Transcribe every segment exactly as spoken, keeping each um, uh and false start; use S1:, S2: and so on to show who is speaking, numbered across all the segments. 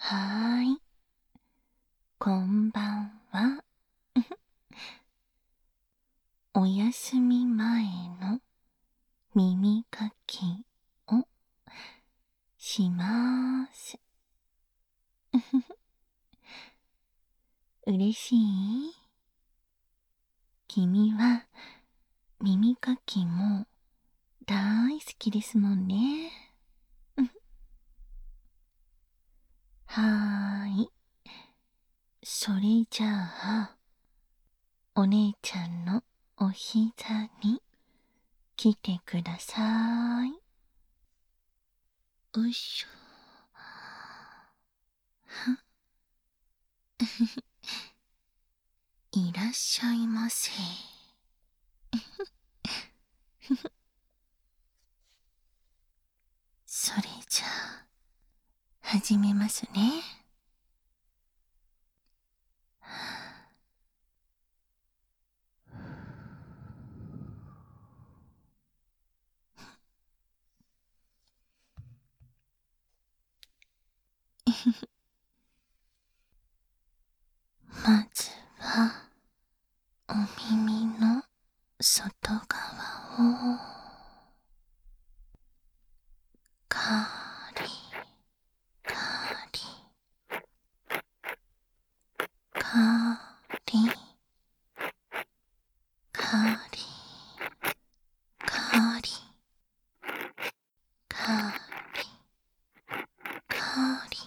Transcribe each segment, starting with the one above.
S1: はーい、こんばんは。お休み前の耳かきをしまーす。嬉しい？君は耳かきも大好きですもんね。はーい。それじゃあ、お姉ちゃんのお膝に来てください。うっしょ。いらっしゃいませ。それじゃあ、始めますね。まずは、お耳の外側を、カリカリ、カリカリ、カリカリ、カリ。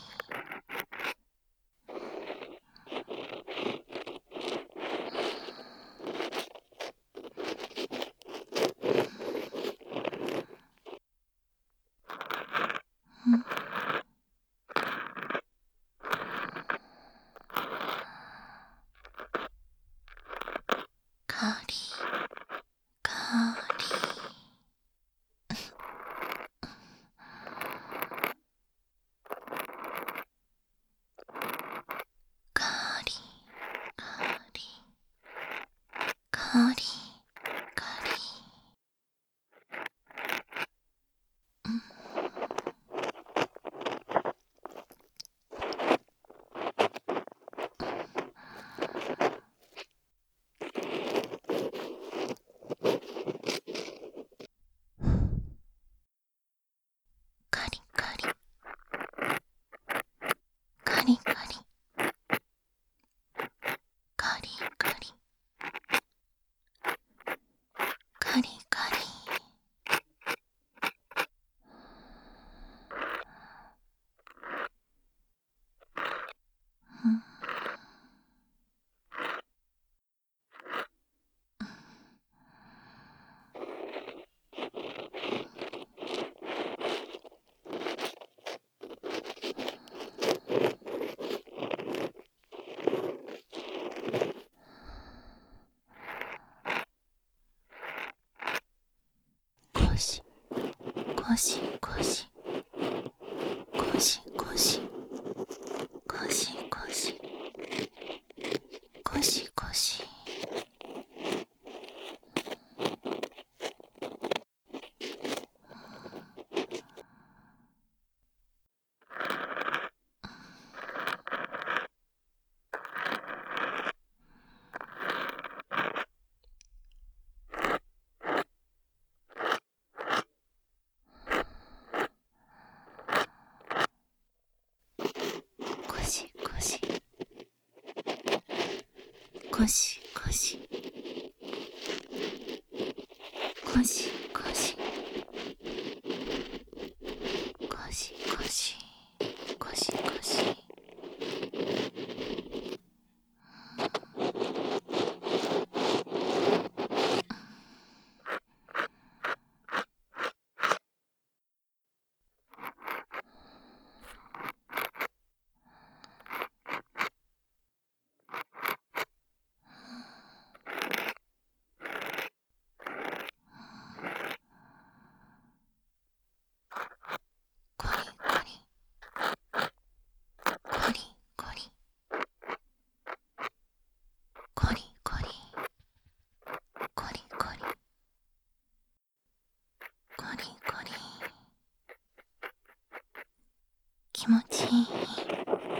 S1: うん、カリカリ。カリカリカリカリ。うん、カリカリカリカリカリカリカリカリ。うん、ゴシゴシゴシゴシゴシゴシゴシゴシゴシ。ゴシゴシゴシゴシゴシゴシゴシゴシゴシゴシ。コリコリコリコリコリコリコリコリコリコリ。気持ちいい？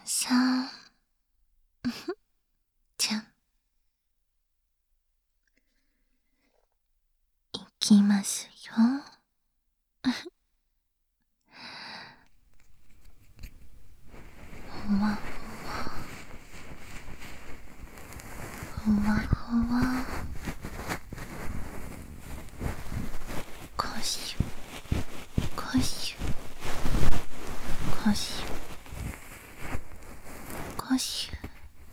S1: さんちゃん、いきますよ。ほわほわ、ほわほわ、こしゅこしゅこしゅこしゅ、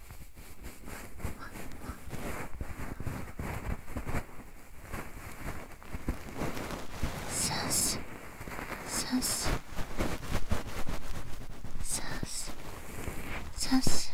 S1: さすさすさすさす。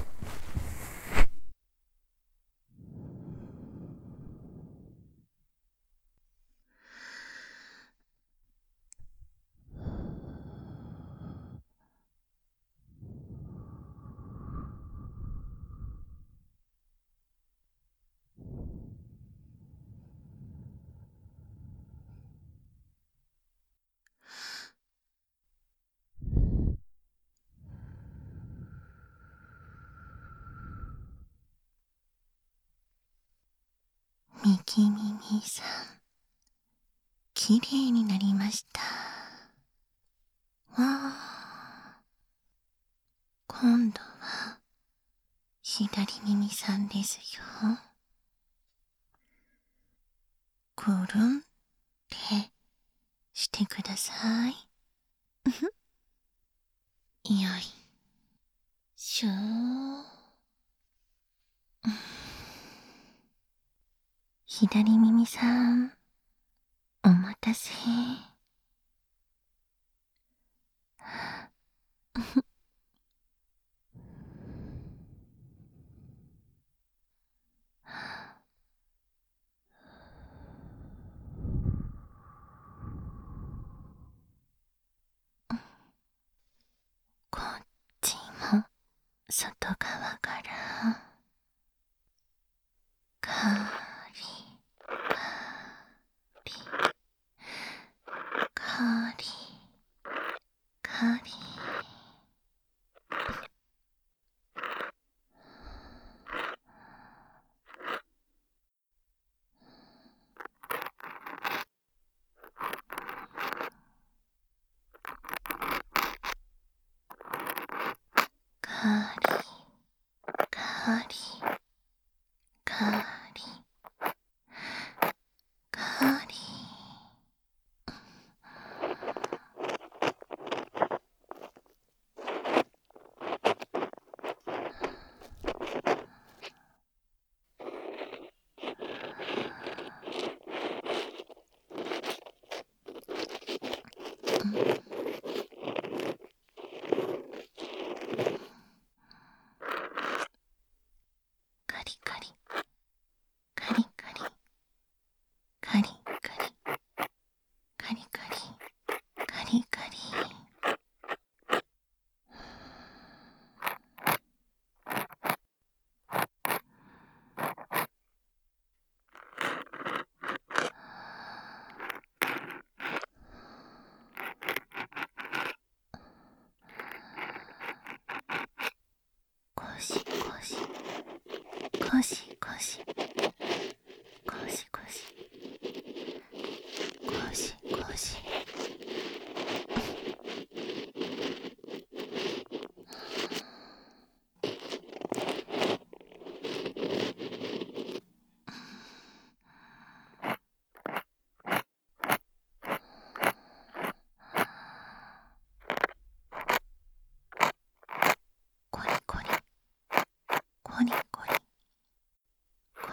S1: みきみみさん、きれいになりました。わあ、今度は左耳さんですよ。くるんってしてください。よいしょー。左耳さん、お待たせ。こっちも外側からカリカリカリカリ、カリカリカリカリ。カリカリカリカリカリカリカリカリカリカリ。ゴシゴシゴシゴシゴシゴシゴシゴシ。コリコリコリコリコ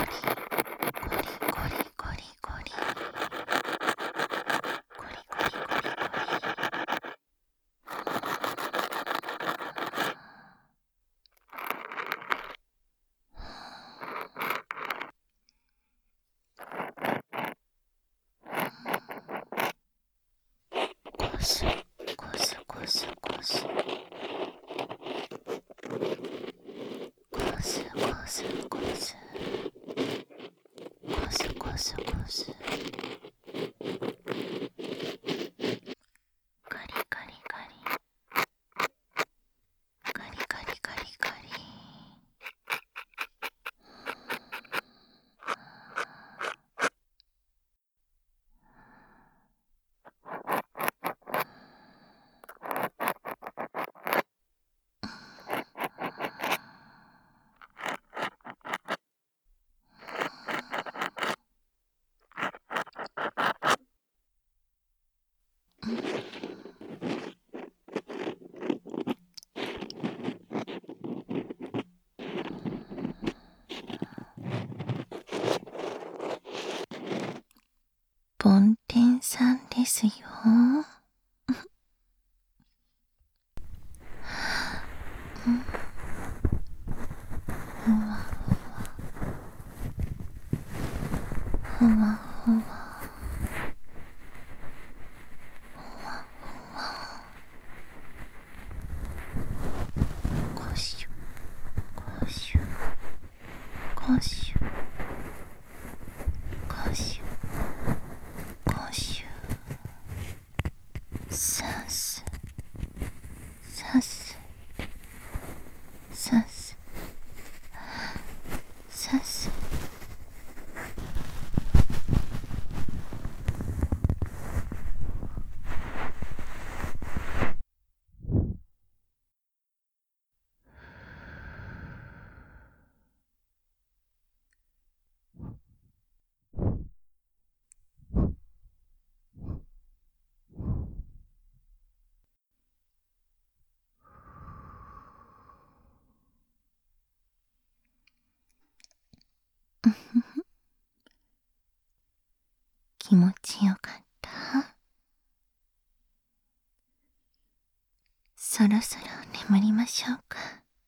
S1: 梵天さんですよ。ふわふわふわふわゴシュゴシュゴシュゴシュゴシュさすさすさすさす気持ちよかった？そろそろ眠りましょうか。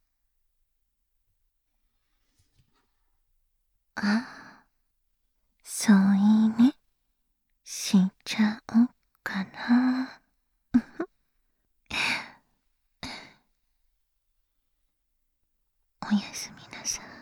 S1: ああ、そういいね。しちゃおうかな。おやすみなさい。